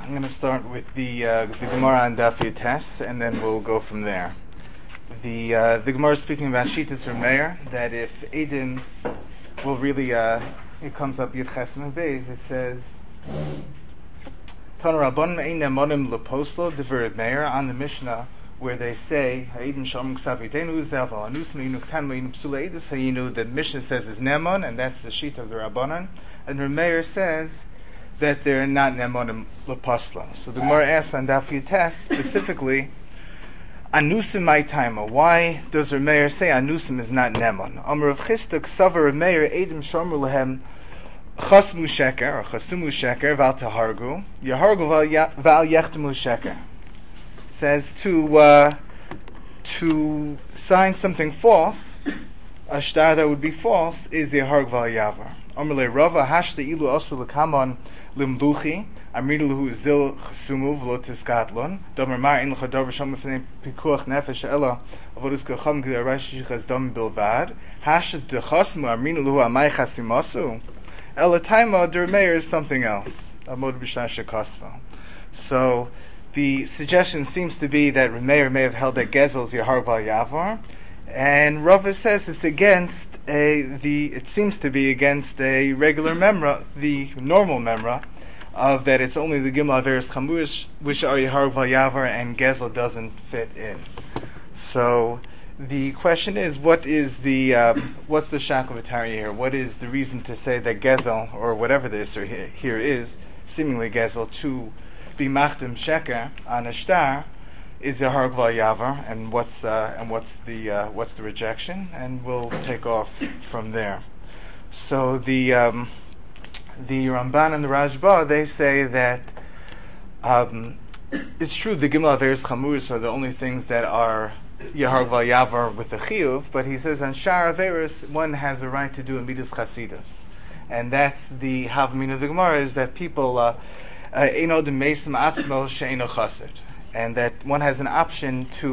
I'm going to start with the Gemara on Daf Yutes, and then we'll go from there. The Gemara is speaking about Shitas or Meir, that if Edom will really, it comes up Yud Chesed and Beis, it says, Tana Rabbanan ein ne'monim leposlo d'ver Meir, on the Mishnah, where they say, Ha'edom shalom k'sav yitenu zevel, anus me'inu k'tan me'inu psula edus ha'inu, the Mishnah says is Nemon, and that's the sheet of the Rabbanan, and the Meir says that they're not nemonim leposlo. So the Gemara asks on Daf Yutes specifically, Anusim my timer. Why does Meir say Anusim is not nemon? Amar of Chisda k'savar Meir Edom shomer lehem chasmu sheker or chasumu sheker val tahargu yahargu val yechtemu sheker. Says to sign something false, a shtar that would be false is yaharg val yavar. Amar le Rava hashda ilu osu lekamon limbuchi amridu lehu zil chasumu v'lo tiskatlon domer mar in l'chadover shom mefnei pikuach nefesh ela avodus kacham g'der rashi chazdom bilvad hashda dechasmu amridu lehu amay chasimasu ela taima der Meir is something else amod b'shna shekasva. So the suggestion seems to be that Meir may have held that Gezel is Yahar Val Yavar, and Rava says it's against it seems to be against a regular memra, the normal memra, of that it's only the Gimel Averis Chamuris which are Yahar Val Yavar and Gezel doesn't fit in. So the question is, what's the Shaklavitari here? What is the reason to say that Gezel, or whatever this or here is, seemingly Gezel, to be machdim sheker on a shtar is Yahar Val Yavar, and what's the rejection? And we'll take off from there. So the Ramban and the Rajba, they say that it's true the Gimel Averis Chamuris are the only things that are Yahar Val Yavar with the Chiyuv, but he says on Shar Averis one has a right to do a Midas Chasidus, and that's the Havmin of the Gemara, is that people Eino de Mesim Atzmo She'eino Chassid, and that one has an option to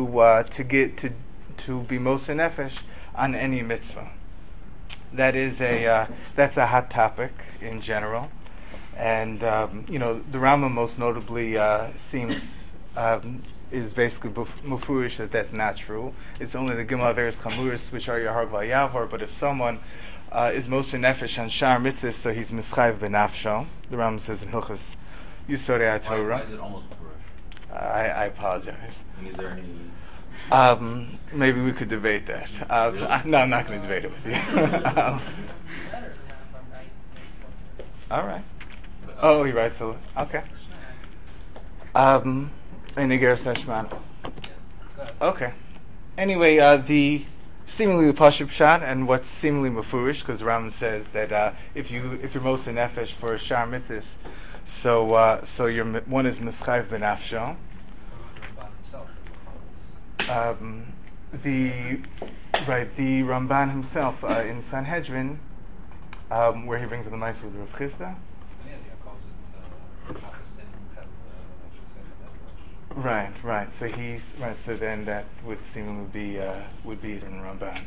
be Moser Nefesh on any mitzvah. That is that's a hot topic in general, and the Rambam most notably seems is basically mufurish that that's not true. It's only the Gimel Averis Chamuris which are Yahar Val Yavar, but if someone is Moser Nefesh on Shar Mitzvahs, so he's Mischayv Benafsho. The Rambam says in Hilchos Yisodei HaTorah. Why is it almost mufurish? I apologize. And is there any? Maybe we could debate that. Really? No, I'm not going to debate it with you. All right. Oh, he writes a... Okay. Okay. Anyway, the seemingly the Pashup Pshat and what's seemingly mufurish, because Rambam says that if you're Moser Nefesh for a Shar Mitzvahs, so your one is Mischayv Benafsho. The Ramban himself in Sanhedrin, where he brings in the Ma'aseh with Rav Chisda. Right. So he's right. So then that would seemingly be in Ramban.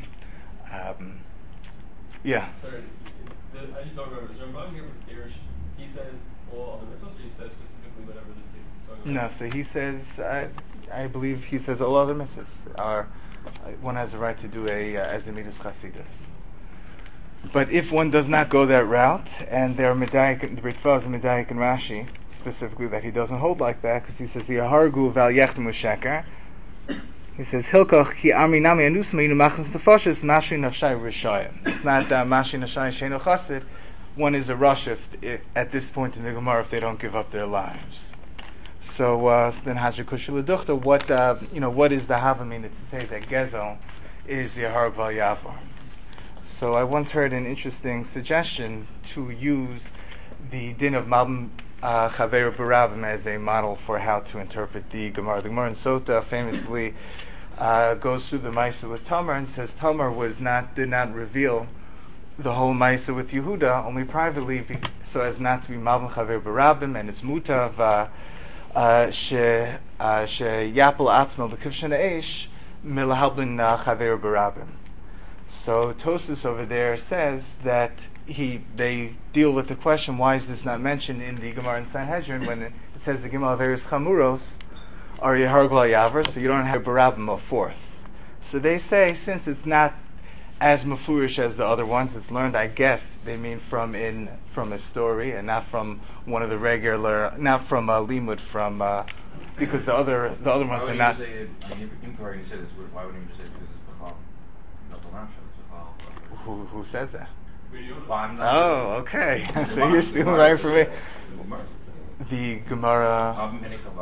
Yeah. Sorry, I just don't remember. Is Ramban here with Girish? He says all other mitzvahs, or he says specifically whatever this case is talking about? No, so he says, I believe he says all other mitzvahs are, one has a right to do as a Midas Chasidus. But if one does not go that route, and there are Medayik, the Brit Tfilah and Medayik and Rashi, specifically that he doesn't hold like that, because he says, Yahargu val yechtemu sheker. He says, Hilkoch ki ami nami anus meinu machnas nefashis mashi nafshai rishayim. It's not mashi nafshai sheino chasid. One is a rush at this point in the Gemara if they don't give up their lives. So then Hajikushul Duchta, what is the Havamina to say that Gezel is Yahar Val Yavar? So I once heard an interesting suggestion to use the din of Malbim Chaver Barabim as a model for how to interpret the Gemara. The Gemara in Sota famously goes through the Ma'aseh with Tamar and says Tamar did not reveal the whole Ma'aseh with Yehuda, only privately, so as not to be Malbim Chaver Barabim, and it's mutav she yapel atzmo l'kivshen eish milahalblin chaver barabim. So Tosas over there says that they deal with the question, why is this not mentioned in the Gemara in Sanhedrin when it says the Gimel Averis Chamuros are Yehargul Yavar, so you don't have Barabim a fourth. So they say, since it's not as mafurish as the other ones, it's learned, I guess, they mean from a story and not from one of the regular, not from a limud, from because the other ones are not. Why wouldn't you say this? Why wouldn't you just say because it's Bechal? Not the Lamsha, it's Bechal. Who says that? Well, I'm not Oh, okay. So you're stealing right from me. The Gemara.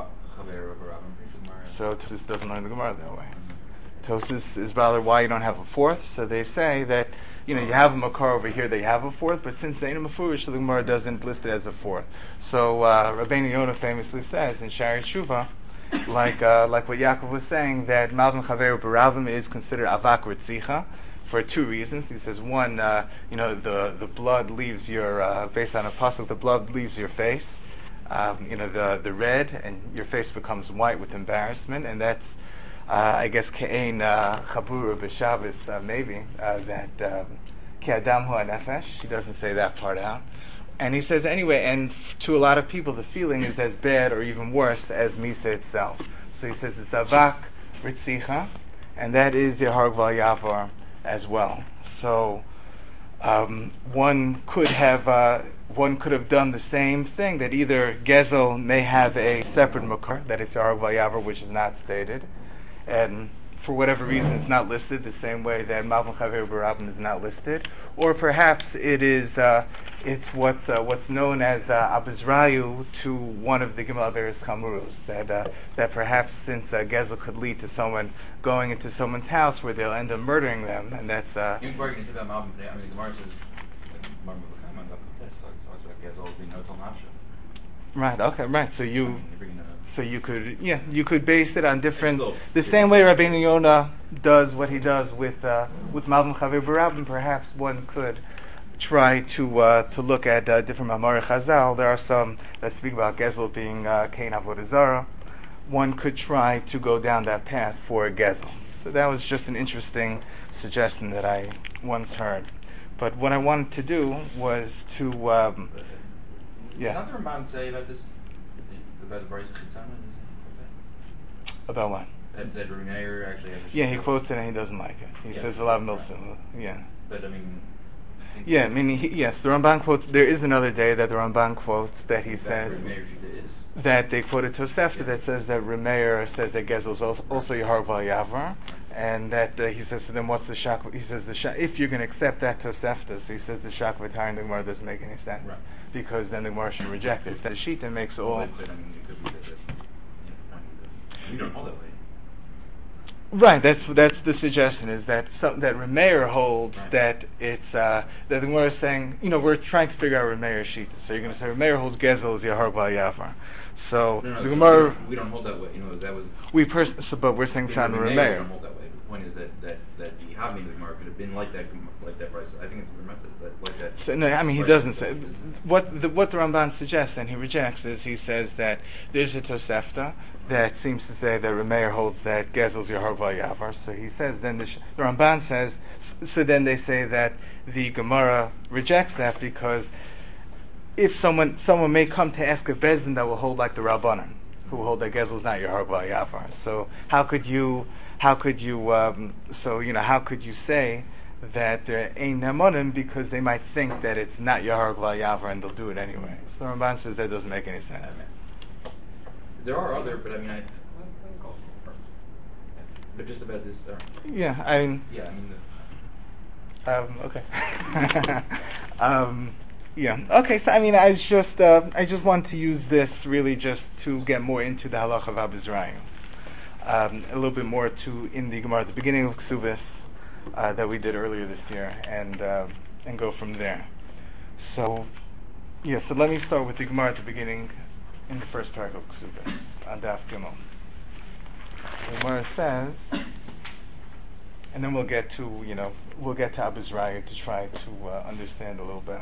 So Tosis doesn't learn the Gemara that way. Tosis is rather why you don't have a fourth. So they say that you have a makar over here, they have a fourth, but since they ain't a mafurish, the Gemara doesn't list it as a fourth. So Rabbeinu Yonah famously says in Shari Tshuva, like what Yaakov was saying, that Malvin Chaveru Barabim is considered avak ritzicha for two reasons. He says one, the blood leaves your based on a pasuk, the blood leaves your face. The red, and your face becomes white with embarrassment, and that's, I guess, ke'ein chabura b'Shabbos, maybe, that ke'adam hu nefesh. He doesn't say that part out. And he says, anyway, and to a lot of people, the feeling is as bad or even worse as Misa itself. So he says it's avak ritzicha, and that is Yeharg Val Yavar as well. So one could have done the same thing, that either Gezel may have a separate makar, that is Yeharg Val Yavar, which is not stated, and for whatever reason it's not listed the same way that Malvin Chaver Barabim is not listed, or perhaps it is it's what's known as Abizrayu to one of the Gimel Averis Chamurus, that perhaps since Gezel could lead to someone going into someone's house where they'll end up murdering them, and that's even before you can say about Malvin, I mean the Gemara says Gezel being no Talmasha. Right. Okay. Right. So you could base it on different, the same way Rabbeinu Yonah does what he does with Malvin Chaver Barabim. Perhaps one could try to look at different Mamar Chazal. There are some that speak about Gezel being Kain Avodah Zarah. One could try to go down that path for Gezel. So that was just an interesting suggestion that I once heard. But what I wanted to do was to Does not the Ramban say about this, about the Bryce Chitzana? About what? That Remeir actually has a he quotes it and he doesn't like it. He says a lot of milsim. Yeah. But I mean... yes, the Ramban quotes, there is another day that the Ramban quotes that he says that they quoted Tosefta that says that Remeir says that Gezel is also Yeharg Val Yavar, and that he says, so then what's the shak? He says, if you're going to accept that Tosefta, so he says the shak v'tar in the Gemara doesn't make any sense. Right. Because then the Gemara should reject it. If that sheet then makes all... But I mean, it could be that we don't hold that way. Right, that's the suggestion, is that that Remeir holds that it's that the Gemara is saying, we're trying to figure out Remeir's sheet. So you're going to say Remeir holds Gezel is Yeharg Val Yavar. So the Gemara, we don't hold that way. That was but we're saying Shan Remeir. We don't hold that way. The point is that the Havmi of the Gemara could have been like that price. I think it's like that. So, no, I mean he doesn't say what the Ramban suggests, and he rejects is he says that there's a Tosefta that seems to say that Remeir holds that Gezel is Yeharg Val Yavar. So he says, then the Ramban says, so then they say that the Gemara rejects that because if someone may come to ask a Bezdin that will hold like the Rabbanan, who hold that Gezel is not Yeharg Val Yavar. So how could you say that there ain't Nemonim because they might think that it's not Yeharg Val Yavar and they'll do it anyway. So the Ramban says that doesn't make any sense. There are other, but I mean, but just about this. Okay. Okay. So I mean, I just want to use this really just to get more into the halach of Abizrayim, a little bit more in the Gemara at the beginning of Ksubis that we did earlier this year, and go from there. So let me start with the Gemara at the beginning. In the first paragraph of Ksubis, on Daf Gimel, the Gemara says, and then we'll get to Abizrayim to try to understand a little better.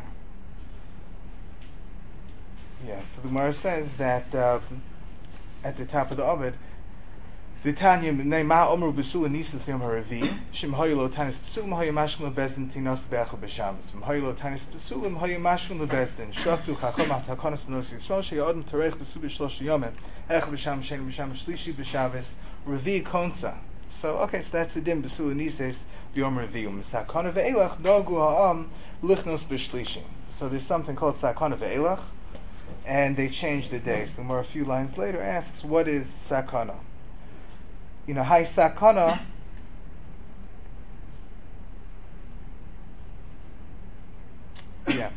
So the Gemara says that at the top of the Ovid, The Tanya B'nei Ma Omer B'Sula Nisas Yom HaRavi Shem Hoylo Tanis B'Sulim Hoy Mashkin LeBezdin Tinos Be'echel B'Shabbos From Hoylo Tanis B'Sulim Hoy Mashkin LeBezdin Shaktu Chachom HaTakonos B'Nos Yisrael She'odem Terech B'Su B'Shlosh Yomim Echel B'Sham Shen B'Sham Shlishi B'Shabbos Ravi Konsa. So okay, so that's the din B'Sula Nisas Yom Ravi Sakana Ve'elach Dogu Ha'am Lichnos B'Shlishi. So there's something called Sakana Ve'elach, and they changed the day. So more a few lines later asks, what is Sakana? You know, Hai Sakana, yeah.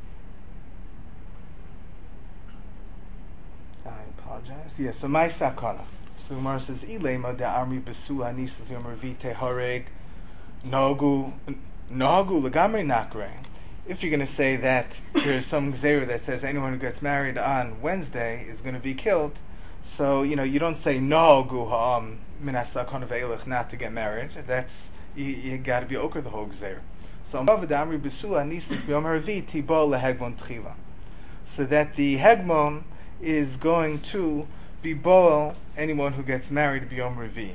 I apologize. Yeah, so my Sakana. So Gemara says, Ilema de Armi Besula Nisas Yom Revite Hareg Nagu Lagamri Nakre. If you're going to say that there's some gzeira that says anyone who gets married on Wednesday is going to be killed, so you don't say Nagu Ha'am Minasakon Ve'elach not to get married. That's you got to be okar the whole gzeira. So Damri Besula Nisas Yom Harvi Tibo LeHegmon Tchila. So that the Hegmon is going to be boel anyone who gets married b'yom revi.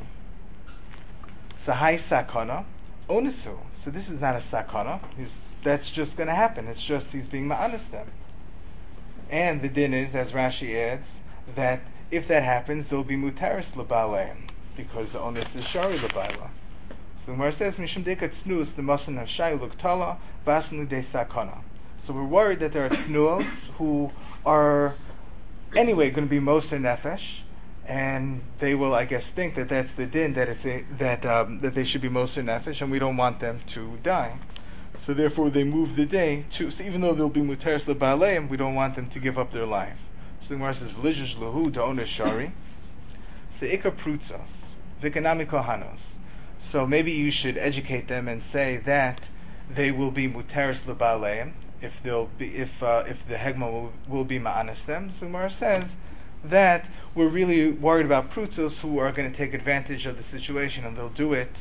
So hai sakana onesu. So this is not a sakana. That's just going to happen. It's just he's being ma'anis them. And the din is, as Rashi adds, that if that happens, there'll be mutaris lebaleim because the onus is shari lebaila. So the Gemara says mishum dekat snus the masan hashay luktala basnu de sakana. So we're worried that there are tnuos who are anyway going to be moser nefesh, and they will, I guess, think that that's the din, that it's that they should be moser nefesh, and we don't want them to die. So therefore, they move the day to. So even though they'll be muteris lebaleim, we don't want them to give up their life. So the Gemara says v'lijish lahu da'onesh shari se'ika prutzos v'kanami kohanos. So maybe you should educate them and say that they will be muteris lebaleim if the hegma will be ma'anis them. So Gemara says that we're really worried about prutzos who are going to take advantage of the situation, and they'll do it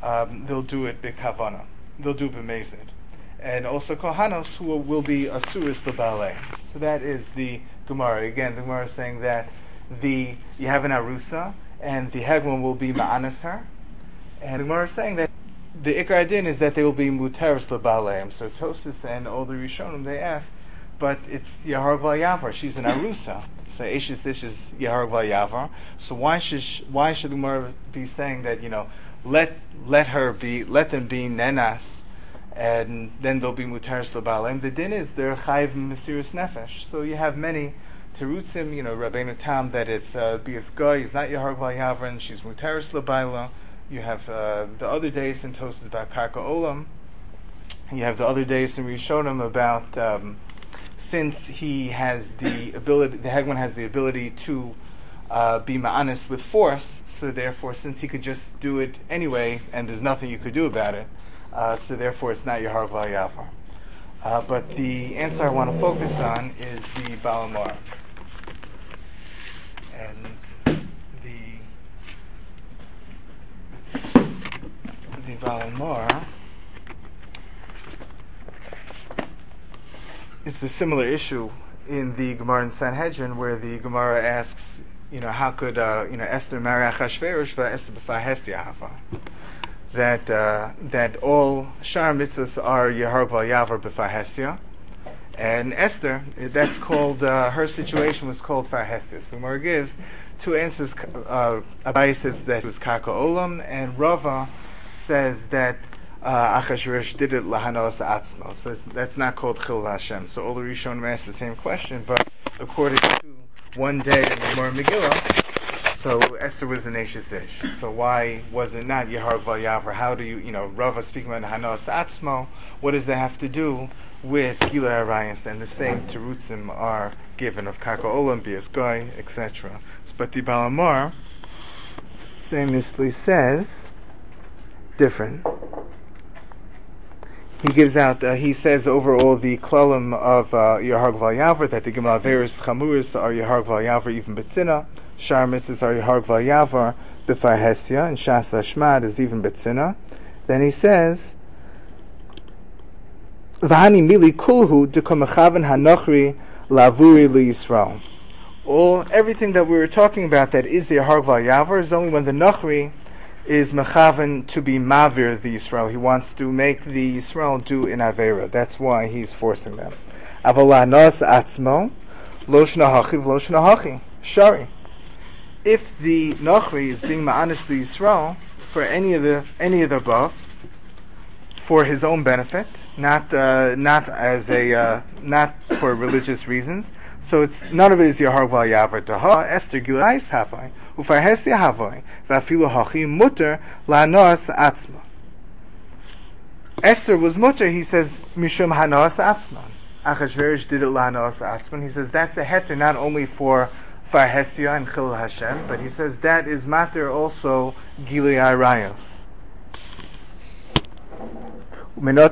b'kavana. They'll do b'mezid. And also kohanos who will be asuris lebalei. So that is the Gemara. Again, the Gemara is saying that you have an arusa, and the hegma will be ma'anis her. And the Gemara is saying that the ikar din is that they will be muteris lebaleim. So Tosis and all the Rishonim, they ask, but it's Yaharg Yavar. She's an arusa. So Eishis Ish is Yaharg Yavar. So why should the Gemara be saying that let them be nenas, and then they'll be muteris lebaleim? The din is they're chayv mesiris nefesh. So you have many terutzim. Rabbeinu Tam that it's bias goy is not Yaharg Yavar, and she's muteris lebaila. You have the other days in Tosas about Karka Olam. You have the other days in Rishonim about since he has the ability, the Hegman has the ability to be ma'anis with force, so therefore since he could just do it anyway and there's nothing you could do about it, so therefore it's not Yaharg Yavar. But the answer I want to focus on is the Balamar. And the Balamar is the similar issue in the Gemara in Sanhedrin, where the Gemara asks, how could Esther marry Achashverosh but Esther b'far Hesya hava? That all Shar mitzvahs are Yaharg Yavar b'far Hesya, and Esther, that's called her situation was called far Hesya. So the Gemara gives two answers. Abai says that it was Karka Olam, and Rava says that Achashverosh did it lahanos atzmo. So that's not called Chil Hashem. So all the Rishonim ask the same question, but according to one day in the Gemara Megillah, so Esther was an Eishes Ish. So why was it not Yaharg Yavar? How do you, Rava speaking about lahanos atzmo, what does that have to do with Gila Arayas? And the same terutzim are given of Karka Olam, Bias Goy, etc. But the Balamar famously says different. He gives out. He says overall the klalim of Yaharg Yavar that the Gemara Averis Chamuris are Yaharg Yavar even Betzina. Shar mitzvahs are Yaharg Yavar b'far Hesya, and Shas Lashmad is even Betzina. Then he says, V'hani mili kulhu dekomechaven hanochri lavuri liyisrael. everything that we were talking about that is a hargval yavar is only when the nachri is mechaven to be mavir the Yisrael. He wants to make the Yisrael do in avera. That's why he's forcing them. Avolanos atzmo lo shnahachi v'lo shnahachi shari. If the nachri is being ma'anis the Yisrael for any of the above, for his own benefit, not for religious reasons. So it's none of it is Yahargval Yavar Daha Esther Gilayis Havai Ufarhesia Havai Vafilu Hachi Mutter Lanos Atzma. Esther was mutter. He says Mishum Hanos Atzman. Achashverosh did it Lanos Atzman. He says that's a heter not only for Farhesia and Chil Hashem, but he says that is matter also Gilei Rayos. So the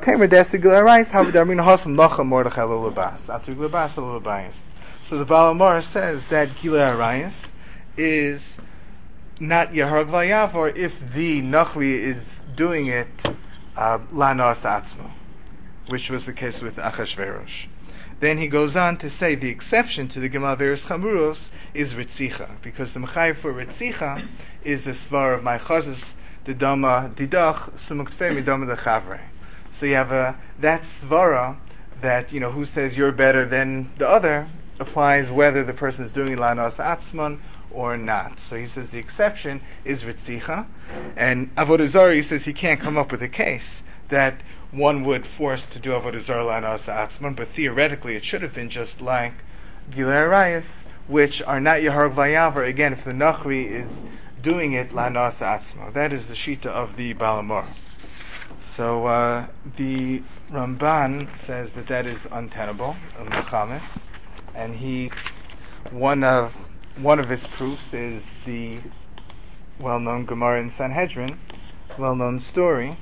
Balamar says that Gilei Arayas is not Yahargval Yavar if the Nachri is doing it Lanos Atzmo, which was the case with Achashverosh. Then he goes on to say the exception to the Gemal Veris Chamuros is Ritzicha, because the Mechayev for Ritzicha is the Svar of Maichazis, the Dama Didach, Sumuktfei Midama the Chavre. So you have that svara that, who says you're better than the other, applies whether the person is doing lanos atzman or not. So he says the exception is ritzicha, and avodah zarah, he says he can't come up with a case that one would force to do avodah zarah lanos atzman, but theoretically it should have been just like Gilei Arayos, which are not Yahargval Yavar, again, if the Nachri is doing it lanos atzma. That is the shita of the Balamor. So the Ramban says that is untenable, Mechamis, and one of his proofs is the well-known Gemara in Sanhedrin, well-known story,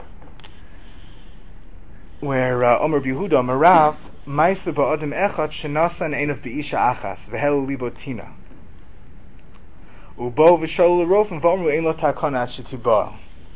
where Omer Yehuda Marav Ma'isa ba'adam echad shenasan einav be'isha achas v'hel libo tina ubo v'shol l'rofen v'omru ein lo takon ad shetibah.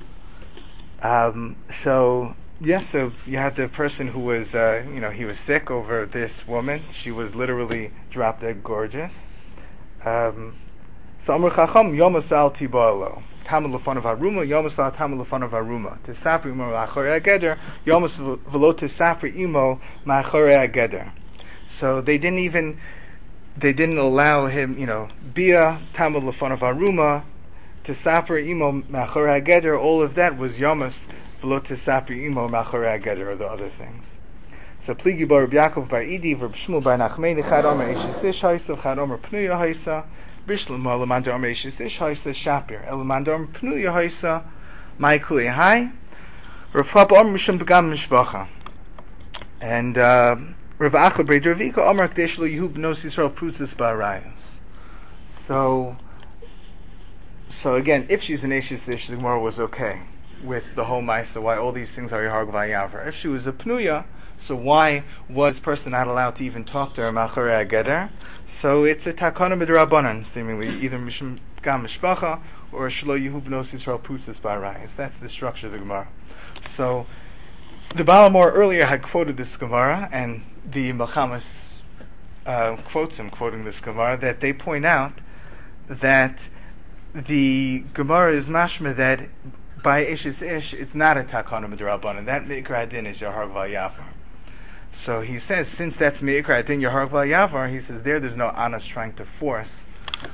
So you had the person who was, he was sick over this woman. She was literally drop dead gorgeous. So Amr Chacham Yomasal Tibalo Tamil Lefanav Haruma Yomasal Tamil Lefanav Haruma Tesapri Imo Ma'achorei Ageder Yomas Velo Tesapri Imo Ma'achorei Ageder. So they didn't allow him, Bia Tamil Lefanav Haruma Tesapri Imo Ma'achorei Ageder. All of that was Yomas Velo Tesapri Imo Ma'achorei Ageder, or the other things. So Pligi bar Rabbi Yaakov bar Idi bar Shmuel bar Nachmei Chad Omer Eishisish Haisa Chad Omer Pnuya Haisa Bishlam Elamanda Omer Eishisish Haisa Shapir Elamanda Omer Pnuya Haisa Mai Kuli Hai Rav Papa Omer Mishum Begam Mishpacha, and Rav Acha bar Dravika Omer Kdesh Lo Yehu Bnos Yisrael Prutzis Barayos. So again, if she's an Eishisish, the Gemara was okay with the whole Maisa, why all these things are Yahargval Yavar. If she was a Pnuya, so why was this person not allowed to even talk to her Ma'achorei Ageder? So it's a takana midrabanan, seemingly, either Mishum Gam Mishpacha or Shelo Yehu Bnos Yisrael Prutzis Barayos. That's the structure of the Gemara. So the Balamor earlier had quoted this Gemara, and the Melchamas quotes him quoting this Gemara, that they point out that the Gemara is mashma that by Ishis Ish, it's not a takana midrabanan. That Mikra Din is Yahargval Yavar. So he says, since that's Me'ikra Adin Yahargval Yavar, he says there's no Anas trying to force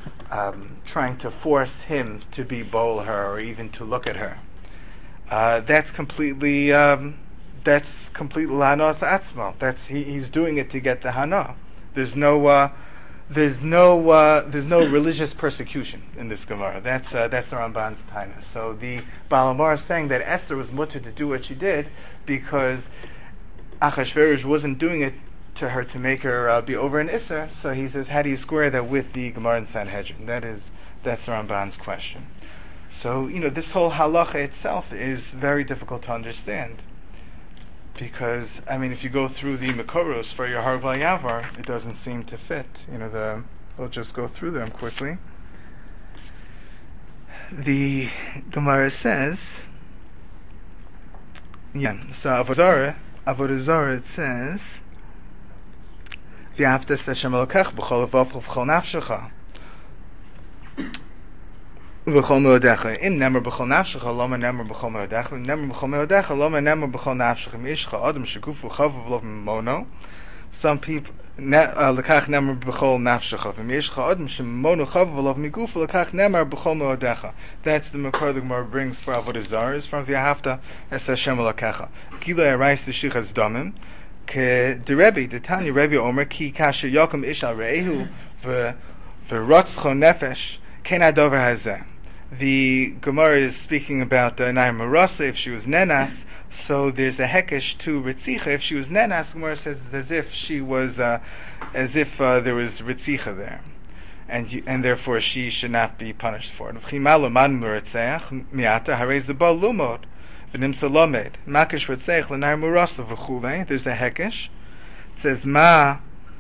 him to be bowl her or even to look at her. That's completely Lanos Atzmo. He's doing it to get the Hana. There's no religious persecution in this Gemara. That's the Ramban's taina. So the Balamar is saying that Esther was mutter to do what she did because Achashverosh wasn't doing it to her to make her be over an Isser. So he says, how do you square that with the Gemara in Sanhedrin? That's the Ramban's question. So this whole halacha itself is very difficult to understand, because if you go through the Mekoros for your Yahargval Yavar, it doesn't seem to fit. We'll just go through them quickly. The Gemara says, so Avodah Zarah it says, V'ahavta es Hashem Elokecha b'chol levavcha v'chol nafshecha v'chol meodecha. Im nemer b'chol nafshecha, loma nemer b'chol meodecha. Im nemer b'chol meodecha, loma nemer b'chol nafshecha. Mishcha adam shegufu chavav v'lov mono. Some people lekach nemer b'chol nafshecha. V'mishcha adam shemono chavav v'lov migufu lekach nemer b'chol meodecha. That's the makor the Gemara brings for avodah zarah, is from V'ahavta es Hashem Elokecha. Gila erayis t'shichas damim. Ke the Rebbe, the Tanya Rebbe Omer, ki kasher yokum ish al re'ehu v'rotzcho nefesh ken adover hazeh. The Gemara is speaking about Nair Marasa if she was nenas, so there's a hekesh to Ritzicha. If she was nenas, Gemara says it's as if she was, there was Ritzicha there, and therefore she should not be punished for it. V'chimalu man l'ritzeach miata harei zebal lumod v'nimsa lomed makish ritzeach l'nair Marasa v'chulei. There's a hekesh. It says ma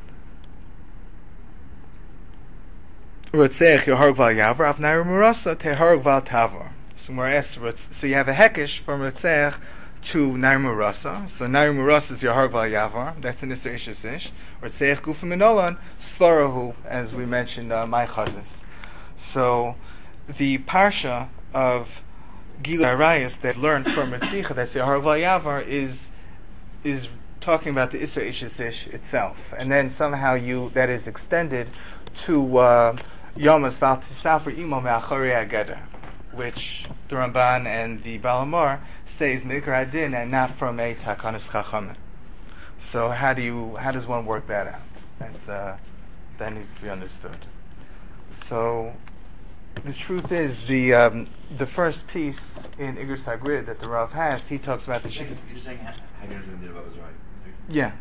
Rotzeach Yeharg Val Yavar Av Nair Marasa Teharg Val Tavar. So you have a hekesh from Rotzeach to Nair Marasa. So Nair Marasa is Yeharg Val Yavar. That's an Isser Ishes Ish. Rotzeach Gufa Minolan Svarahu, as we mentioned, my Chazis. So the parsha of Gila Arayas that learned from Ritzicha, that's Yeharg Val Yavar, is talking about the Isser Ishes Ish itself, and then somehow that is extended to Yomas Val Tisafer Imo Me'achori Ageda, which the Ramban and the Balamor say is Mikra Adin and not from a Takanas Chachamim. So how does one work that out? That needs to be understood. So the truth is the first piece in Igros Hagrid that the Rav has, he talks about the Shittas. You're saying Haggard is right? Yeah,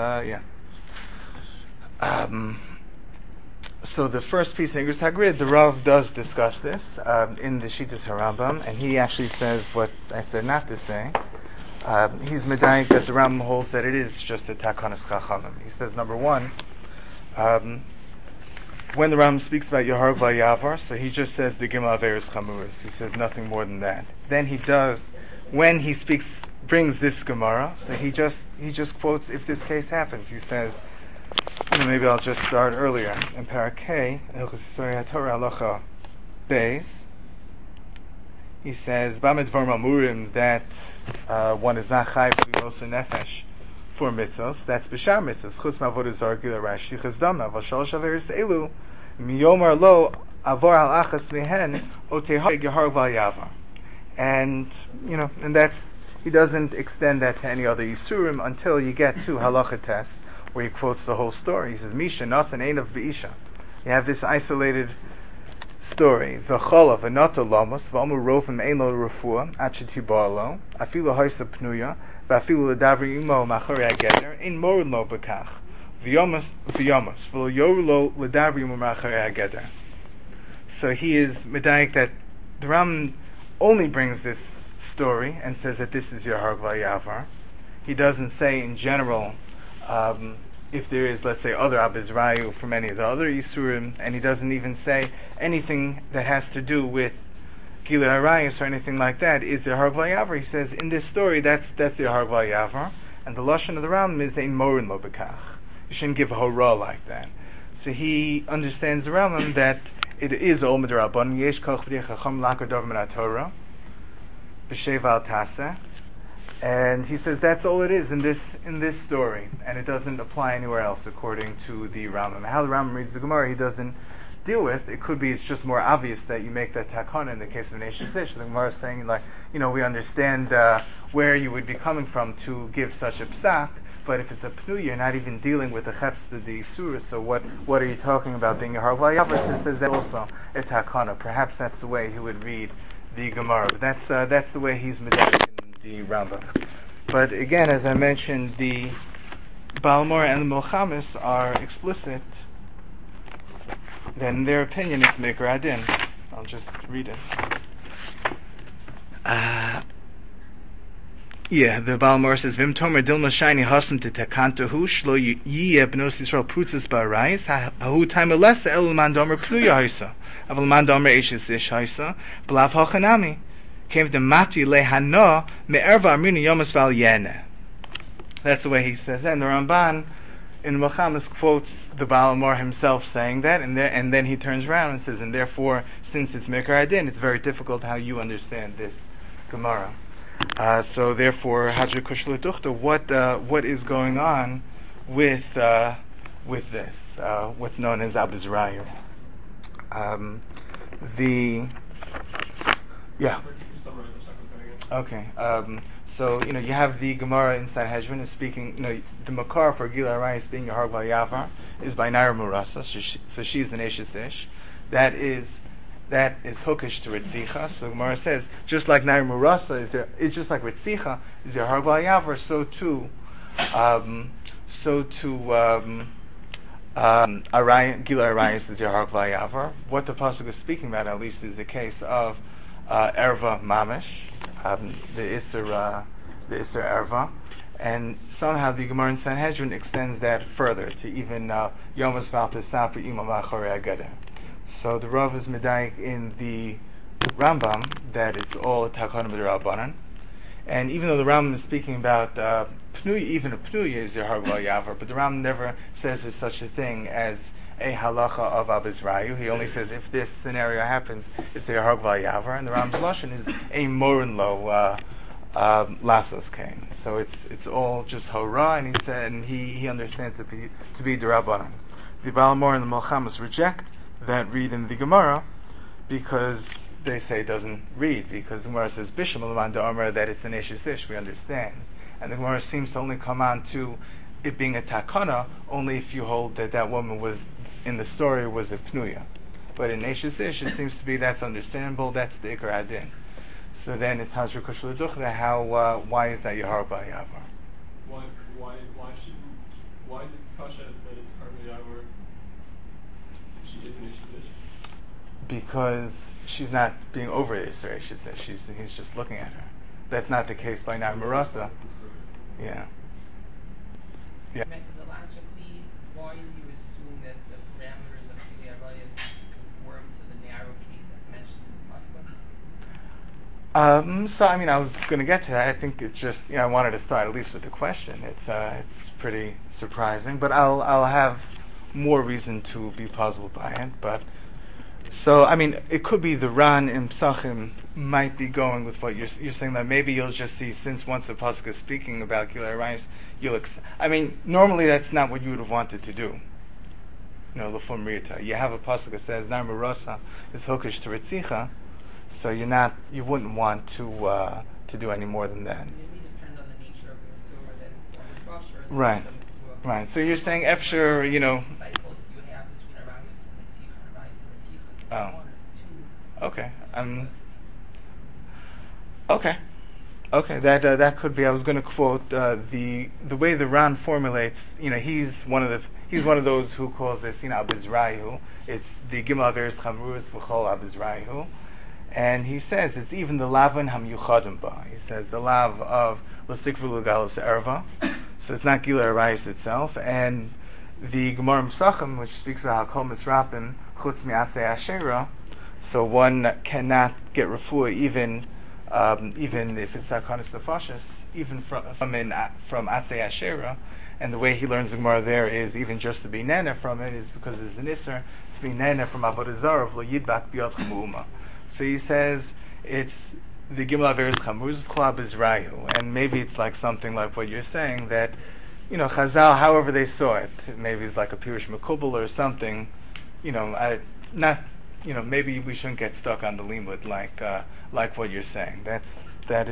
so the first piece in Igros Hagrid, the Rav does discuss this in the Shittas Harambam, and he actually says what I said not to say. He's medayik that the Rambam holds that it is just a Takanas Chachamim. He says, number one, when the Rambam speaks about Yeharg Vayavar, so he just says the Gimel Averis Chamuris. He says nothing more than that. Then he does, when he brings this Gemara, so he just quotes if this case happens. He says, maybe I'll just start earlier in Parakeh, Hilchos Yisrael HaTorah Halacha Beis. He says, Bamid Dvar Mamurim, that one is not chayv to be moser nefesh for mitzvos. That's b'shar mitzvos. Chutz ma'avodah zarah gila rashi chazdama. Aval shalosh averis elu miyomar lo avor al achas mihen otehag yahar val yavar. And and that's, he doesn't extend that to any other yisurim until you get to halacha test, where he quotes the whole story. He says, Misha nasan ein of be'isha. You have this isolated story. V'cholav v'nato lamos v'omu rofim ein lo refuah achet hibalo afilu hoysa pnuya v'afilu ledabri imo machori ageder ein morin lo bekach v'yomas v'lo yoru lo ledabri imo machori ageder. So he is medayik that the Ram only brings this story and says that this is Yeharg Vayavar. He doesn't say in general if there is, let's say, other Abizrayu from any of the other Yisurim, and he doesn't even say anything that has to do with Gilui Arayos or anything like that is Yeharg Vayavar. He says in this story that's Yeharg Vayavar, and the lashon of the Rambam is ein morin lo bekach. You shouldn't give a hurrah like that. So he understands the Rambam that it is ol midrabban yesh koch b'dei chacham lakadav min haTorah b'sheva al taseh. And he says that's all it is in this story, and it doesn't apply anywhere else according to the Rambam. How the Rambam reads the Gemara, he doesn't deal with. It could be it's just more obvious that you make that takana in the case of the nation Sish. The Gemara is saying, we understand where you would be coming from to give such a psak, but if it's a pnu, you're not even dealing with the chefs of the surah. So what are you talking about being a harva? Yavar says that also a takana. Perhaps that's the way he would read the Gemara. But that's the way he's medayik the Rambam. But again, as I mentioned, the Balmor and the Milchamis are explicit. Then in their opinion, it's Mikra Adin. I'll just read it. The Balmor says, Vim Tomer Dilma Shiny Hasam to Takantahu Shlo Yiyeh B'nos Yisrael Prutzis Ba'Rais Hahu Time Elesa El Mandomer Pnuya Haisa Aval Mandomer Eishes Ish Haisa B'lav Hachanami came to Mati lehano me'erva amrina yomas val yene. That's the way he says it. And the Ramban in Melchamas quotes the Baal Amor himself saying that, and then he turns around and says, and therefore, since it's Mikar Adin, it's very difficult how you understand this Gemara. So therefore, Hadra Kushla Duchta, what is going on with this? What's known as Abizrayu. Okay. So you have the Gemara in Sanhedrin is speaking. The Makar for Gila Arayis being Yahar Vayavar is by Naira Murasa. So she's an Eshes Ish. That is hookish to Ritzicha. So the Gemara says just like Naira Murasa it's just like Ritzicha is Yahar Vayavar. So too Gila Arayis is Yahar Vayavar. What the pasuk is speaking about, at least, is the case of Erva Mamish. The Isser Erva, and somehow the Gemara in Sanhedrin extends that further to even Yomas Valta Safi Imam Achorei Agada. So the Rav is medayik in the Rambam that it's all a Takana B'Derabanan, and even though the Rambam is speaking about Pnuya, even a Pnuya is Yahar Yavar, but the Rambam never says there's such a thing as a halacha of Abizrayu. He only says if this scenario happens, it's a Yahar Yavar, and the Rambam's lashon is a Morin Lo Lasos Kain. So it's all just Hora, and he said, and he understands it to be Derabanan. The Baal Mor and the Melchamas reject that read in the Gemara because they say it doesn't read, because the Gemara says Bisham Alaman Da'amar that it's an Eshes Ish, we understand. And the Gemara seems to only come on to it being a takana only if you hold that woman was in the story was a pnuya, but in Eshes Ish it seems to be that's understandable. That's the Ikar Adin. So then it's Hadra Kushla Duchta. How? Why is that Yahar Yavar? Why is it kasha that it's Har Yavar if she is an Eshes Ish? Because she's not being over Isser Eshes Ish. He's just looking at her. That's not the case by Nair Marasa. Yeah. Methodologically, why do you assume that the parameters of Gilei Arayis conform to the narrow case as mentioned in the Pasuk? So I was going to get to that. I think it's just I wanted to start at least with the question. It's pretty surprising, but I'll have more reason to be puzzled by it. But so it could be the Ran in Psachim might be going with what you're saying, that maybe you'll just see, since once the pasuk is speaking about Gilei Arayis, normally that's not what you would have wanted to do. L'fum Rita. You have a pasuk that says Nar Marasa is hookish to Ritzicha, so you wouldn't want to do any more than that. It may depend on the nature of the Masur then from the Basher. Right. So you're saying Efsher, cycles do you have between Arayis and Ritzicha and Arayis and Ritzicha? Okay. Okay. That could be. I was going to quote the way the Ran formulates. He's one of those who calls this Abizrayu. It's the Gimel Averis Chamruas V'chol Abizrayu, and he says it's even the Lavan Hamyuchadim Ba. He says the lav of L'Sikvu L'Galos Erva. So it's not Gilei Arayis itself, and the Gemara Mesachim, which speaks about Hakol Misrapim Chutz Mi'atzei Asherah. So one cannot get refuah even if it's Sakanis Nefashis, even from Atzei Asherah. And the way he learns the Gemara there is even just to be nena from it is because it's an Isser to be nena from Avodah Zarah of Lo Yidbak B'Yod Chamuma. So he says it's the Gimel Averis Chamruz V'chol Abizrayu, and maybe it's like something like what you're saying that Chazal, however they saw it, maybe it's like a Pirush Mekubal or something. Maybe we shouldn't get stuck on the limud like what you're saying. That's at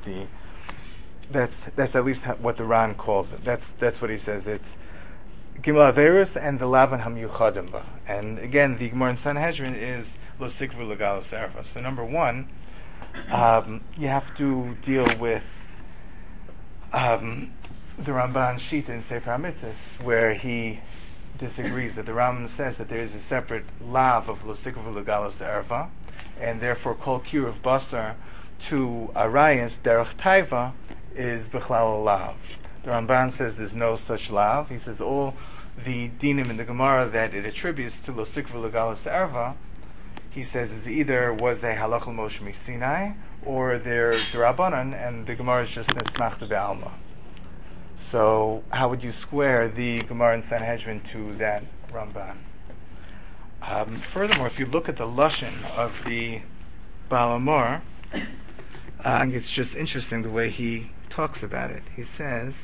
least what the Ran calls it. That's what he says. It's Gimel Averis and the Lavan Hamyuchadim Ba. And again, the Gemara in Sanhedrin is Lo Sikvu L'Galos Erva. So number one, you have to deal with the Ramban Shita in Sefer HaMitzvos, where he disagrees that the Rambam says that there is a separate lav of Lo Sikvu L'Galos Erva, and therefore Kol Kiruv Basar to Arayis Derech Taiva is Bichlal Lav. The Ramban says there's no such lav. He says all the dinim in the Gemara that it attributes to Lo Sikvu L'Galos Erva, he says is either was a halachal Moshe Sinai or they're D'Rabbanan, and the Gemara is just Nesmachta Be'alma. So how would you square the Gemara in Sanhedrin to that Ramban? Furthermore, if you look at the Lashon of the Baal Amor, I think it's just interesting the way he talks about it. He says,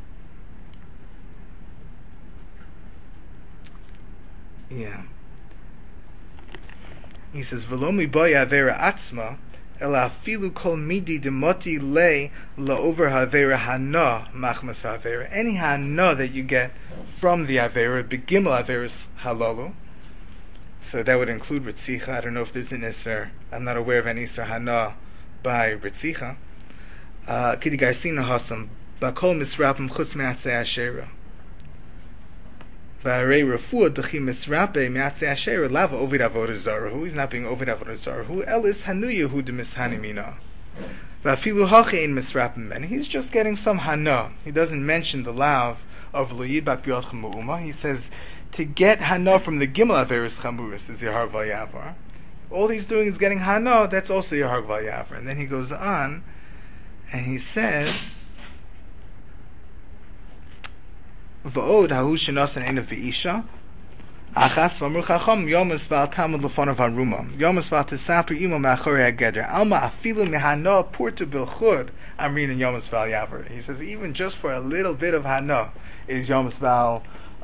he says, "V'lo miboya avera atzma, ela afilu kol midi demoti le laover havera hana machmas havera." Any hana that you get from the avera, begimel averas halalu. So that would include ritzicha. I don't know if there's an iser. I'm not aware of any iser hana by ritzicha. Kidi garsina hasam bakol misrapim chutz me'atzei ashera. V'arei refuah dechi misrape me'atzei ashera lava ovid avodah zarah. Who is not being ovid avodah zarah? Who elis hanu Yehuda mishanimina. V'afilu hachi ein misrapim men. He's just getting some hana. He doesn't mention the lav of loyid bak biyotchem mu'uma. He says to get hana from the gimel averis chamuris is Yehar V'Yavar. All he's doing is getting hana. That's also Yehar V'Yavar. And then he goes on and he says, "V'od hahu shenasan einav v'isha achas v'amru chacham yomas v'al tamud l'fonav haruma yomas v'al tesaper imo me'achorei hageder alma afilu mehana purta bilchud amrin and yomas v'al yaver." He says even just for a little bit of hana is yomas v'al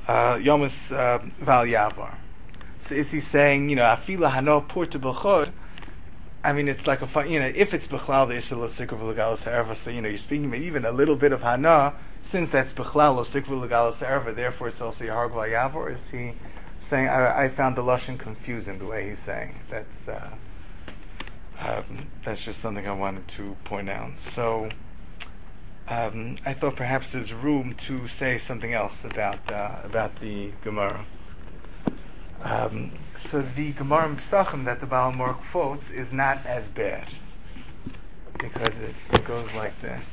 yavar. So is he saying, afilu hana purta bilchud? I mean, it's like if it's bichlal the isur l'sikra v'legalos ha'erva, so you're speaking about even a little bit of hana, since that's bichlal l'sikra v'legalos ha'erva, therefore it's also Yehar V'Yavar. Or is he saying? I found the lashon confusing the way he's saying. That's just something I wanted to point out. So I thought perhaps there's room to say something else about the Gemara. So the Gemara in Pesachim that the Baal Amor quotes is not as bad, because it goes like this.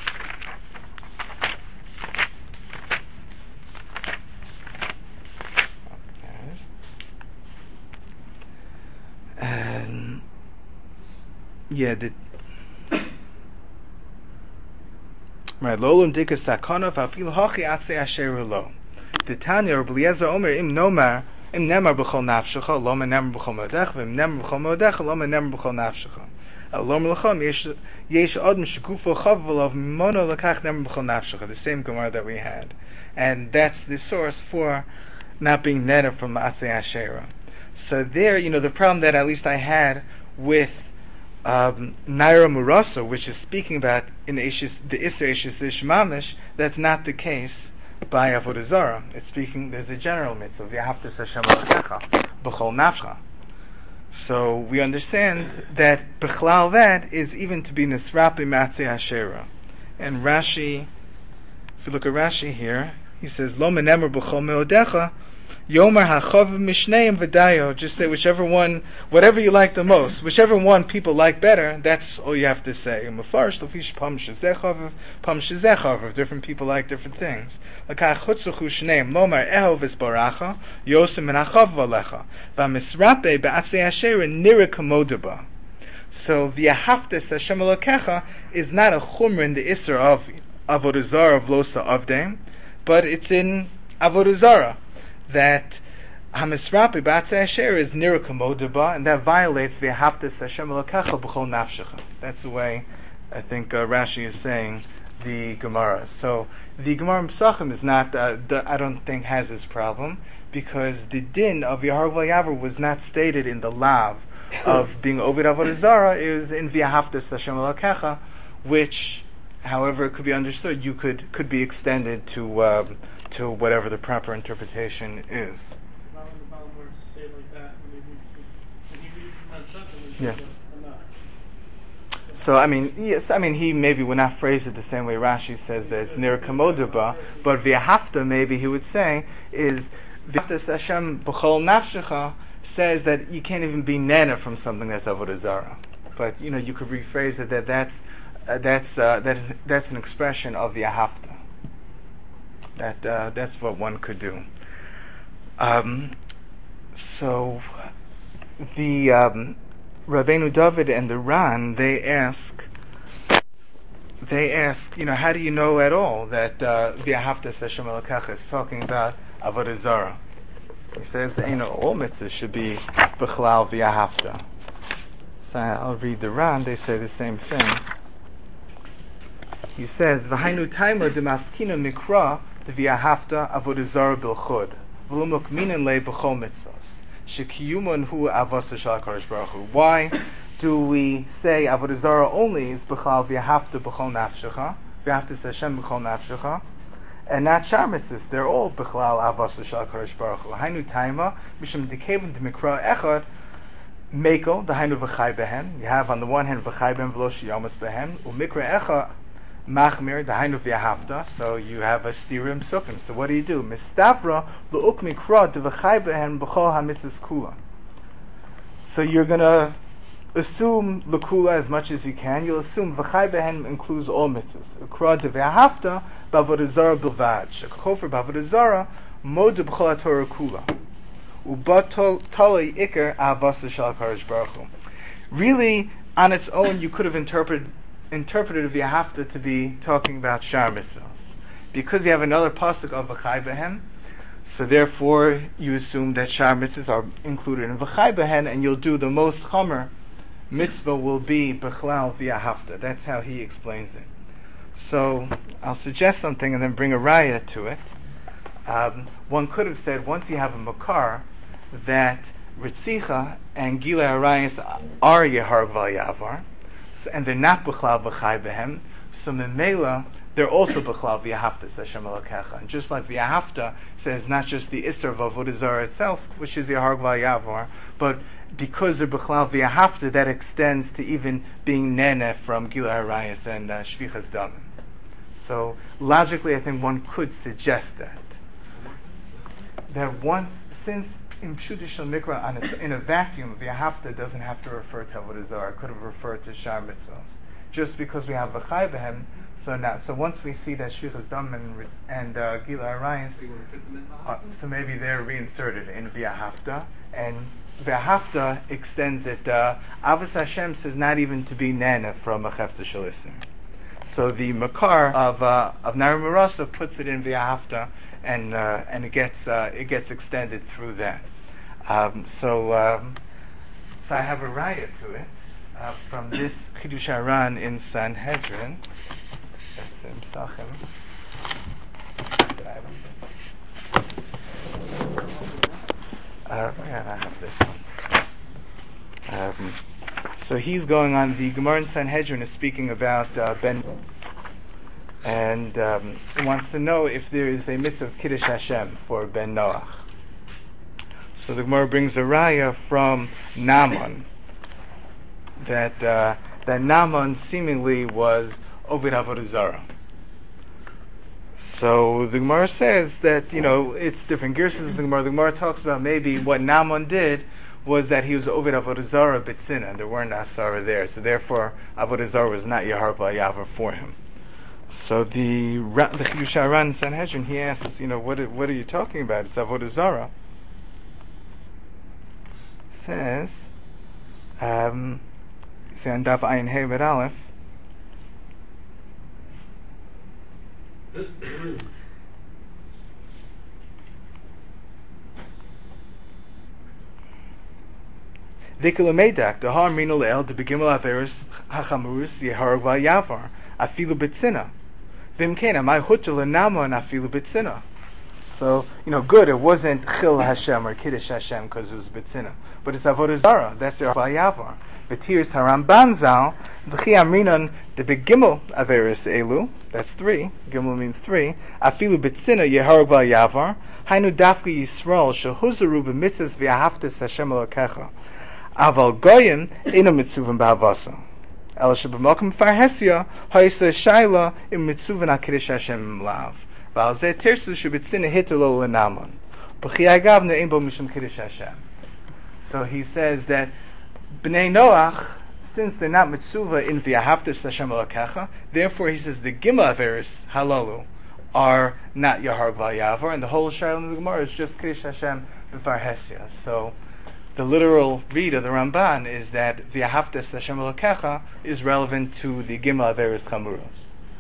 Right, Lolum Dika Sakana Fafil Hachi Atse Asher Lo. The Tanya or Beliezer Omer Im Nomar Im Nemar B'chol Nafshecha Loma Nemar B'chol Modech V'Im Nemar B'chol Modech Loma Nemar B'chol Nafshecha. Lom L'chom Yesh Odm Shekufo Chavvalov Mono L'kach Nemar B'chol Nafshecha. The same Gemara that we had, and that's the source for not being netted from Atse Asherah. So there, the problem that at least I had with Naira Murasa, which is speaking about in the Isser Eishis Ish Mamish, that's not the case by Avodah Zarah. It's speaking, there's a general mitzvah, V'yahavtas Hashem Elokecha, B'chol Nafsha. So we understand that B'chlal that is even to be Nisrapi Matzeh Asherah. And Rashi, if you look at Rashi here, he says, Lo menemer B'chol Meodecha, Yomar hachav mishneim v'dayo. Just say whichever one, whatever you like the most, whichever one people like better. That's all you have to say. Mefarish lefish pam shezechav, pam shezechav. Different people like different things. Lakach chutzuchu shneim lomar ehov esbaracha yosem and hachav v'alecha v'misrape be'atzei asher nira kamodaba. So v'yahavtes Hashem Elokecha is not a chumra in the isser of avodah zarah of losa avdem, but it's in avodah zarah that Hamisrapi B'atzei Asher is Nira Kamodaba, and that violates V'yahavtas Hashem Elokecha B'chol Nafshecha. That's the way I think Rashi is saying the Gemara. So the Gemara in Pesachim is not, I don't think, has this problem, because the din of Yehar V'Yavar was not stated in the lav of being Ovid Avodah Zarah. It was in V'yahavtas Hashem Elokecha, which, however, it could be understood, could be extended to whatever the proper interpretation is. Why would the Baal Amor say it like that when he reads the Yeah. So he maybe would not phrase it the same way Rashi says that it's near Kamodaba, but V'yahavta maybe he would say is V'yahavtas Hashem B'chol Nafshecha says that you can't even be nana from something that's Avodah Zarah. But you could rephrase it that's an expression of V'yahavta. That's what one could do. So the Rabbeinu David and the Ran, they ask they ask, how do you know at all that V'ahavta Hashem Elokecha is talking about Avodah Zarah? He says, all mitzvahs should be B'chlal V'ahavta. So I'll read the Ran, they say the same thing. He says, V'hainu taima demafkina mikra V'ahavta Avodah Zarah Bilchud V'lo mukminin le b'chol mitzvahs Shekiyuman hu avasa shal HaKadosh Baruch Hu. Why do we say Avodah Zarah only is B'chal V'ahavta B'chol Nafshecha, V'ahavta Hashem B'chol Nafshecha, and not Shar Mitzvahs? They're all B'chlal Avasa Shal HaKadosh Baruch Hu. Hainu Taima Mishum Dekevin D'Mikra Echad Mekel D'Hainu V'chai Behen. You have on the one hand V'chai Behen V'lo Shiyomas Behen U'Mikra Echad Machmir D'Hainu V'ahavta. So you have a stirim sukim. So what do? Mistavra L'Uk Mikra D'V'chai Behen B'chol HaMitzvahs Kula. So you're gonna assume L'Kula as much as you can. You'll assume V'chai Behen includes all mitzvahs. Ukra D'V'ahavta B'Avodah Zarah Bilvad. Shekhofer B'Avodah Zarah Mod B'chol HaTorah Kula. Ubat Talei Iker Avasa Shal HaKadosh Baruch Hu. Really, on its own, you could have interpreted V'ahavta to be talking about Shar Mitzvahs. Because you have another pasuk of V'chai Behen, so therefore you assume that Shar Mitzvahs are included in V'chai Behen, and you'll do the most Chomer mitzvah will be B'chlal V'ahavta. That's how he explains it. So I'll suggest something and then bring a raya to it. One could have said, once you have a makar, that Ritzicha and Gilei Arayis are Yeharg Val Yavar, and they're not B'chlal V'chai Behem, so Memela, they're also B'chlal V'ahavta, says Hashem Elokecha. And just like V'ahavta says not just the Isser of Avodah Zarah itself, which is Yeharg Val Yavar, but because they're B'chlal V'ahavta, that extends to even being Nene from Gilei Arayis and Shvichas Damim. So logically, I think one could suggest that once, since in Pshuta Shel Mikra, in a vacuum, V'ahavta doesn't have to refer to Avodah Zarah. It could have referred to Shar Mitzvahs. Just because we have V'chai Behem, so once we see that Shvichas Damim and Gilei Arayis, so maybe they're reinserted in V'ahavta, and V'ahavta extends it. Avos Hashem says not even to be Nana from a Chefza Shel Isser. So the Makar of Nari Marasa puts it in V'ahavta, and it gets extended through that. So I have a raya to it from this Chidush Aran in Sanhedrin. That's Psachim. I have this one. So he's going on. The Gemara in Sanhedrin is speaking about Ben, and wants to know if there is a mitzvah of Kiddush Hashem for Ben Noach. So the Gemara brings a raya from Naaman that Naaman seemingly was Ovid Avodah Zarah. So the Gemara says that it's different gears of the Gemara. The Gemara talks about maybe what Naaman did was that he was Ovid Avodah Zarah B'tzina, and there weren't Asara there, so therefore Avodah Zarah was not Yahar B'Yavar for him. So the Chidush Aran in Sanhedrin, he asks, what are you talking about? It's Avodah Zarah. Says, say on Daf Ayin Hey Bet Aleph, V'kilumedak dehar minu le'el de begimel averis hachamurus yeharg v'yavar afilu b'tzina v'imken amai hutel l'nama and afilu b'tzina. So good. It wasn't Chil Hashem or Kiddush Hashem because it was b'tzina, but it's Avodah Zarah. That's their v'yavar. V'tiris haramban zal v'chi amrinan de begimel averis elu. That's 3. Gimel means 3. Afilu b'tzina yeharg v'yavar hainu dafki Yisrael shehuzaru b'mitzvahs v'ahavtas Hashem Elokecha. Aval goyim eno mitzuvim b'havasa. El sheb'mokim farhesia ha'isa shayla im mitzuvim ha'kiddush Hashem imlav. V'al zeh tersu shebetzina hitolo l'naman. B'chi agav ne'im bo mishum kiddush Hashem. So he says that B'nai Noach, since they're not mitzuva in v'ahavtas Hashem Elokecha, therefore he says the Gimel Averis halalu are not Yahar V'Yavar, and the whole Shayla of the Gemara is just Kiddush Hashem b'farhesia. So the literal read of the Ramban is that V'ahavtas Hashem Elokecha is relevant to the Gimel Averis Chamuros.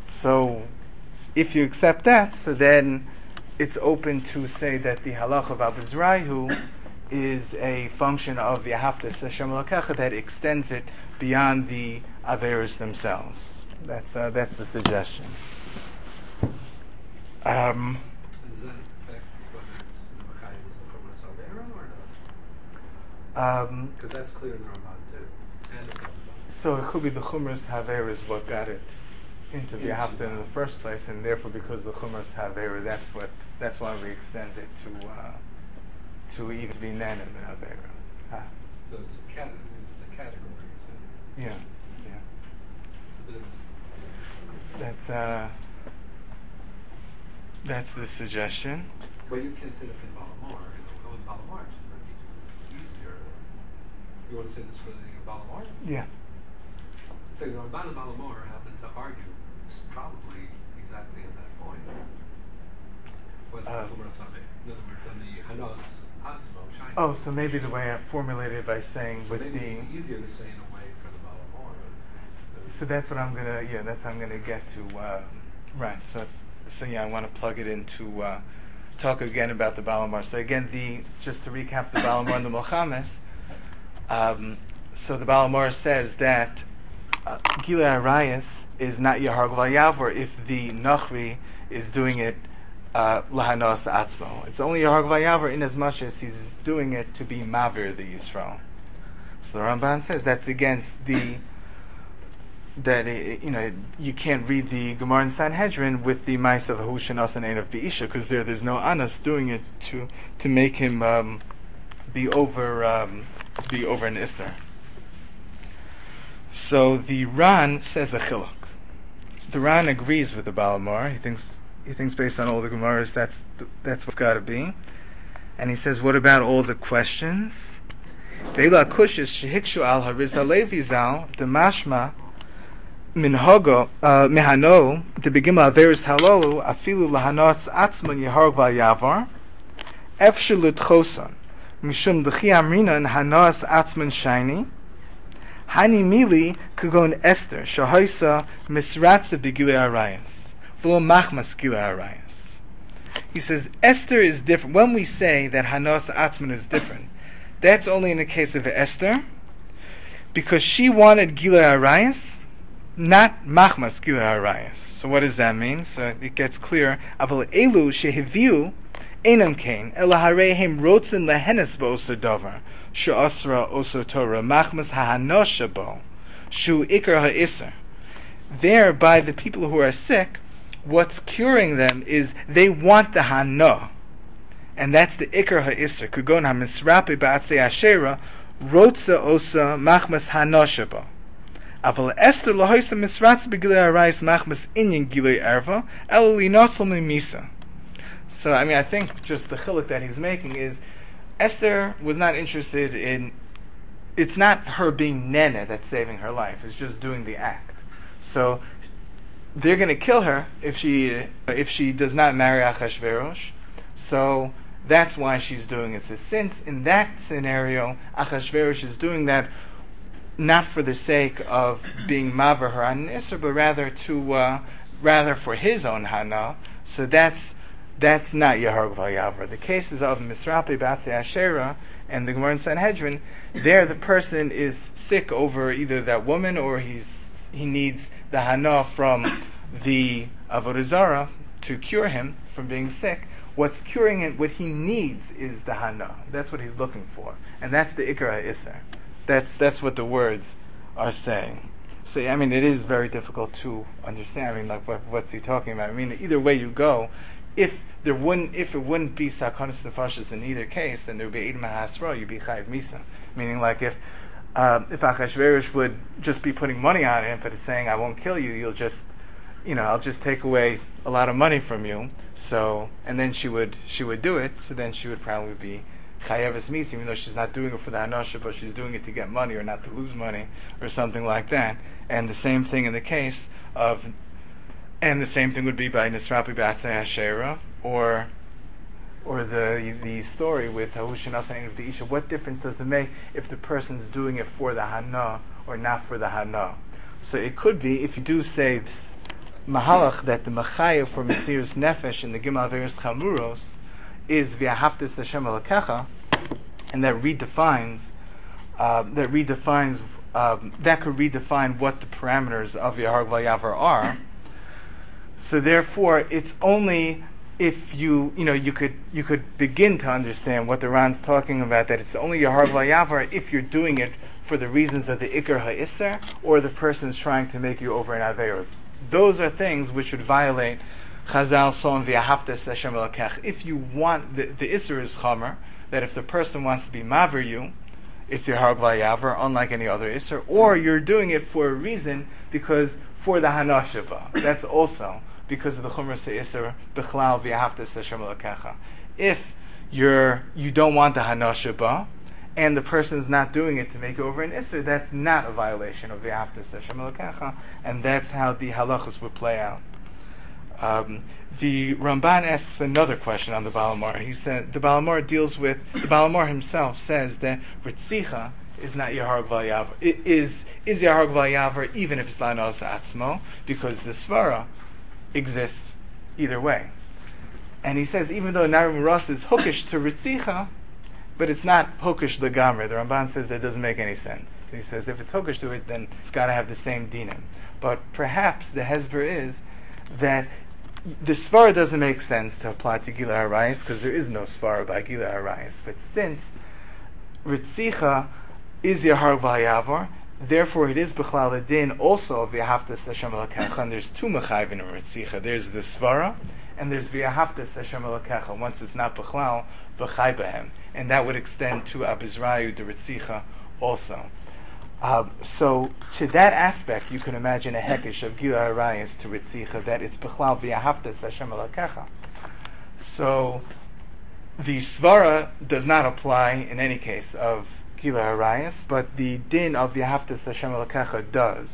So if you accept that, so then it's open to say that the halacha of Abizrayu is a function of the Ahavtas Hashem Elokecha that extends it beyond the Averos themselves. That's the suggestion. Does that affect whether it's Machayim is the Chumras Avera or not? Because that's clear in the Ramban too. And the Ramban. So it could be the Chumras Haver is what got it into the Ahavta in the first place, and therefore because the Chumras Haver, that's why we extend it to even be Nanim and Avera. So it's the category. So Yeah. it's a bit of That's the suggestion. well, you can say that in Balamar, go in Balamar, it's easier. You want to say this for the Balamar? Yeah. So the Ramban and Balamar happen to argue probably exactly at that point. Whether Chumras Avera. In other words, on the Hanos Atzmo, Shiny. Oh, so maybe the way I formulated it by saying So with maybe the it's easier to say in a way for the Balamar. so that's what I'm gonna get to. Right. So yeah, I want to plug it into talk again about the Balamar. So again, just to recap the Balamar and the Milchames. So the Balamar says that Gilei Arayis is not Yahar Gval Yavor if the Nachri is doing it Lahanos Atzmo. It's only Yahar Gval Yavor in as much as he's doing it to be Mavir the Yisrael. So the Ramban says that's against you can't read the Gemara in Sanhedrin with the Ma'aser of Hushanas and Ein of Be'isha because there's no Anas doing it to make him be over an Isser. So the Ran says a chiluk. The Ran agrees with the Balamar. He thinks based on all the Gemaras that's what's got to be, and he says, what about all the questions? Ve'ila kushis shehikshu al Hariz Halevi zal the mashma minhogo mehano the begima averis halolu afilu lahanos atzman yehar val yavar efshel l'tchoson mishum d'chi amrina and hanos atzman shiny. Hani mili kagon Esther shahoisa misratza b'gilei arayas v'lo machmas gilei arayas. He says Esther is different. When we say that Hanos Atzman is different, that's only in the case of Esther, because she wanted gilei arayas, not machmas gilei arayas. So what does that mean? So it gets clear. Aval elu shehiviu einam kain ela harehem rotzen lehenes b'oser davar. She'asra oso Torah machmas ha'hanosha bo shu ikar ha'isser. There, by the people who are sick, what's curing them is they want the hano, and that's the ikar ha'isser. Kugon ha'misrapi ba'atzei ashera rotza osa machmas ha'hanosha bo. Aval Esther lohoisa misratz b'gilei arayis machmas inyan gilei erva elo linotzol mimisa. So, I think just the chiluk that he's making is Esther was not interested in. It's not her being nene that's saving her life. It's just doing the act. So they're going to kill her if she does not marry Achashverosh. So that's why she's doing it. So since in that scenario Achashverosh is doing that not for the sake of being maver her an Isser, but rather for his own hana. So that's not Yahar Gval Yavor. The cases of Misrapi B'atzei Asherah and the Gemara in Sanhedrin, there the person is sick over either that woman or he needs the hana from the Avodah Zarah to cure him from being sick. What's curing it, what he needs is the hana. That's what he's looking for. And that's the Ikar HaIsser. That's what the words are saying. So it is very difficult to understand. What's he talking about? Either way you go, if it wouldn't be sakonis nefashis in either case, then there would be eid mahasra, you'd be chayiv misa. Meaning, if Achashverosh would just be putting money on him, but it's saying, I won't kill you, you'll just, I'll just take away a lot of money from you. So, and then she would do it. So then she would probably be chayeves misa, even though she's not doing it for the hanasha, but she's doing it to get money or not to lose money or something like that. And the same thing in the case of. And the same thing would be by Nisrapi B'atzei Hasherah, or the story with Hahushanas and of the Isha. What difference does it make if the person's doing it for the Hana or not for the Hana? So it could be, if you do say mahalach that the machayev for Mesiras Nefesh in the Gimel Averos Chamuros is v'ahavtas Hashem Elokecha, and that could redefine what the parameters of Yaharg V'Yavar are. So therefore, it's only if you could begin to understand what the Ran's talking about, that it's only Yaharg V'Yavar if you're doing it for the reasons of the Ikar HaIsser, or the person's trying to make you over an Aveira. Those are things which would violate Chazal Son V'Ahavtas Hashem Elokech. If you want, the Isser is Chomer, that if the person wants to be Maver you, it's Yaharg V'Yavar, unlike any other Isser, or you're doing it for a reason, because for the Hanashaba. That's also because of the Chumras HaIsser B'chlal V'Ahavtas Hashem Elokecha. If you don't want the Hanashaba, and the person's not doing it to make over an Isser, that's not a violation of the V'Ahavtas Hashem Elokecha, and that's how the halachos would play out. The Ramban asks another question on the Balamar. He said the Balamar himself says that Ritzicha is not Yaharg V'Yavar. It is Yaharg V'Yavar even if it's Lanos Atzmo, because the Svara exists either way. And he says even though Narim Ras is hookish to Ritzicha, but it's not hookish legamre. The Ramban says that doesn't make any sense. He says if it's hookish to it, then it's got to have the same dinim. But perhaps the hesber is that the svara doesn't make sense to apply to Gila Harayis because there is no svara by Gila Harayis. But since Ritzicha is Yaharg V'Yavar, therefore it is B'chlal Adin also of V'Ahavtas Hashem Elokecha. And there's two mechayvin in Ritzicha. There's the svara and there's V'Ahavtas Hashem Elokecha. Once it's not B'chlal, V'chai B'hem. And that would extend to Abizrayu de Ritzicha also. So to that aspect, you can imagine a hekesh of Gila Harayis to Ritzicha, that it's B'chlal V'Ahavtas Hashem Elokecha. So the svara does not apply in any case of Gila Harayis, but the din of V'Ahavtas Hashem Elokecha does.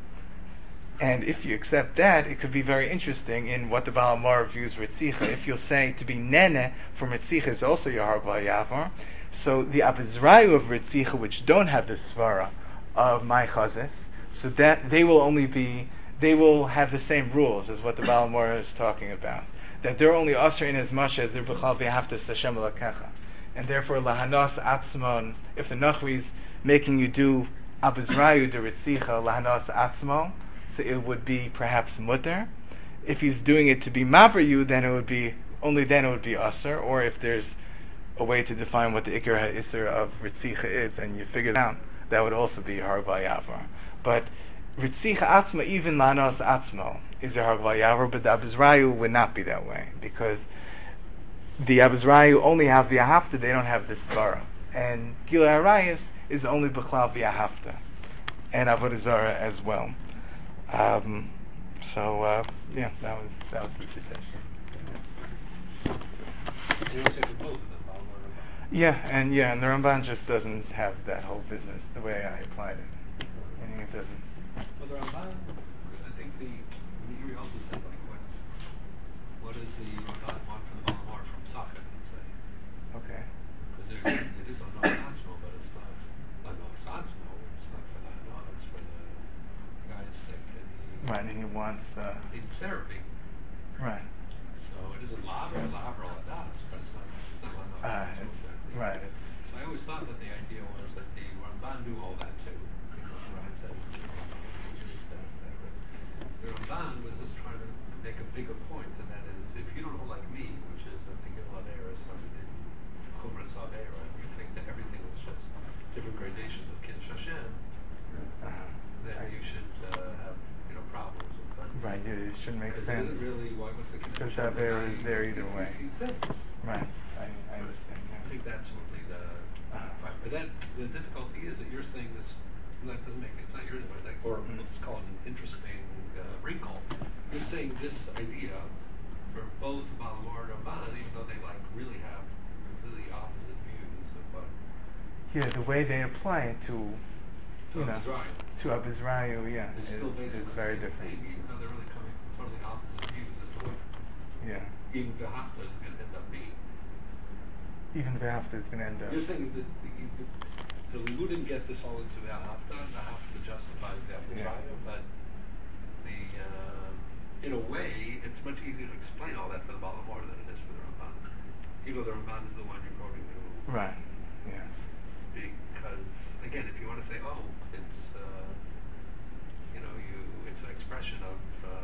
And if you accept that, it could be very interesting in what the Balamar views Ritzicha. If you'll say to be Nene from Ritzicha is also Yaharg V'Yavar, so the Abizrayu of Ritzicha, which don't have the svara of my chazes, so that they will have the same rules as what the Balamor is talking about. That they're only usher in as much as they're b'chal v'yahaftas Hashem Elokecha. And therefore, lahanos atzmon, if the Nachri's making you do abizrayu de ritzicha, lahanos atzmon, so it would be perhaps mutter. If he's doing it to be maver you, then it would be usher, or if there's a way to define what the ikar ha'isr of ritzicha is, and you figure it out, that would also be Yaharg V'Yavar. But Ritzicha Atzma, even Lanos Atzmo, is Yaharg V'Yavar, but the Abizrayu would not be that way, because the Abizrayu only have V'Yahavta, they don't have the Svara. And Gila Harayis is only B'chlal V'Yahavta, and Avodah Zarah as well. That was the suggestion. You don't say for both of them, And the Ramban just doesn't have that whole business the way I applied it. Meaning it doesn't. Well, the Ramban, I think he also said what does the Ramban want from the Balamar from Safed, let's say? Okay. Because it is a non-Satzmo, but it's not Satzmo, it's not for that, no, it's for the guy who's sick and he wants needs therapy. Right. So it isn't laver or ladas, but it's not Right. So I always thought that the idea was that the Ramban knew all that too. The Ramban was just trying to make a bigger point, and that is, if you don't hold like me, which is I think in Ladera or something in Chumras Avera, you think that everything is just different gradations of Kiddush Hashem, then you should have problems with that. Right. It shouldn't make sense. Really, what's the Because Avera is there either way. He's sick. Right. I understand. I think that's really the. But then the difficulty is that you're saying this. That doesn't make it's not your or let's call it an interesting wrinkle. You're saying this idea for both Balamar and Ramban, even though they really have completely opposite views of what. Yeah, the way they apply it to Abizrayu, it's is very different. Even though they're really coming from totally opposite views as to what. Yeah. Even V'Hafta is going to end up being. Even V'Hafta is going to end up. You're saying that we wouldn't get this all into V'Hafta justifies the Abizrayu, but in a way, it's much easier to explain all that for the Baal HaMaor than it is for the Ramban. Even though the Ramban is the one you're quoting to. Right. Yeah. Because again, if you want to say, oh, it's it's an expression of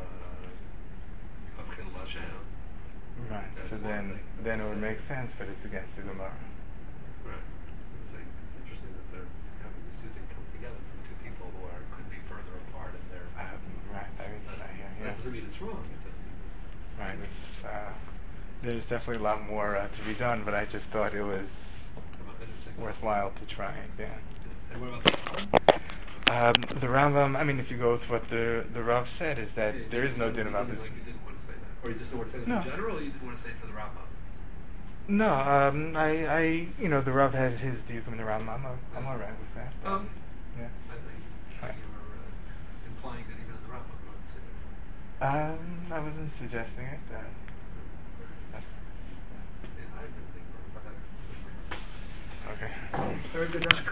Chilul Hashem. Right. That's So one then thing. it would make sense, but it's against the Gemara. Right. So it's interesting that they're having these two things come together from two people who could be further apart in their. Right. I hear. Yeah. That doesn't mean it's wrong. It just means Right. It's there's definitely a lot more to be done, but I just thought it was interesting. worthwhile to try. Yeah. And what about the Rambam? The Rambam. I mean, if you go with what the Rav said, is that Yeah, there you is no said din about you this. like you didn't want to say that, or you just didn't want to say that No. in general, or you didn't want to say it for the Rambam. No, I the Rav has his diukum in the Rambam. I'm all right with that. Yeah. I think Right. you were implying that even in the Rambam you wouldn't say that. I wasn't suggesting it. That's, Yeah, I didn't think about that. okay. Very good.